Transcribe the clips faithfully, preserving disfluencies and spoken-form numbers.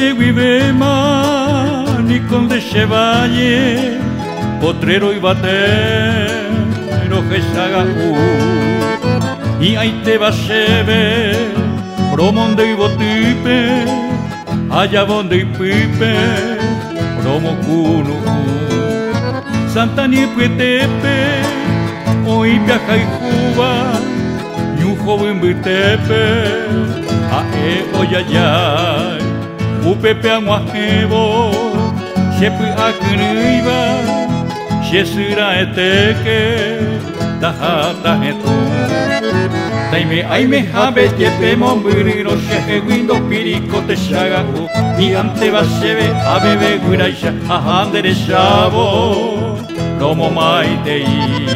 guibema ni con de chevalle potrero y batero que sagaú y ahí te va cheve promonde y botipe allá donde y pipe promo cuno Santa ni puetepe hoy viaja y Cuba y un joven vitepe a e oyayay upepe aguajevo shepi akriba shesira eteke tahata etu taime aime habe yepe mombiriro shehewindo piriko te shagaku y ante va shebe abebe guiraisha ahandere shabo como maitei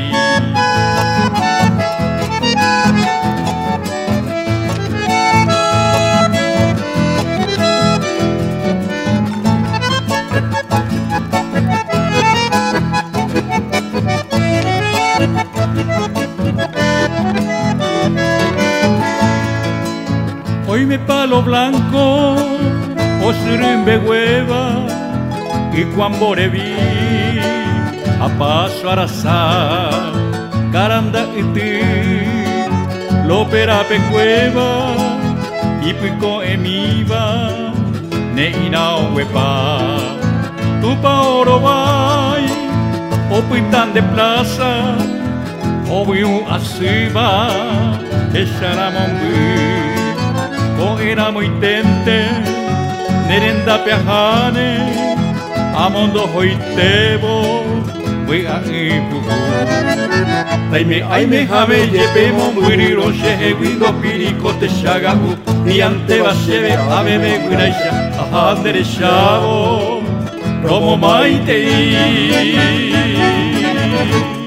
Hoy me palo blanco, osrimbe hueva y cuando vi a paso arasá, caranda y ti, lo perape cueva y pico emiva, ne ina huepa, tu pa oro vai, o pitan de plaza, o viu asiva, que xaramombi. O era muy tente, nerenda peajane, amondo hoitebo, we a ipuku. Taime aime habe yepe mombiriro shehe windo piriko te shagaku, y ante va shebe abebe guiraisha, ahandere shabo, promo maitei.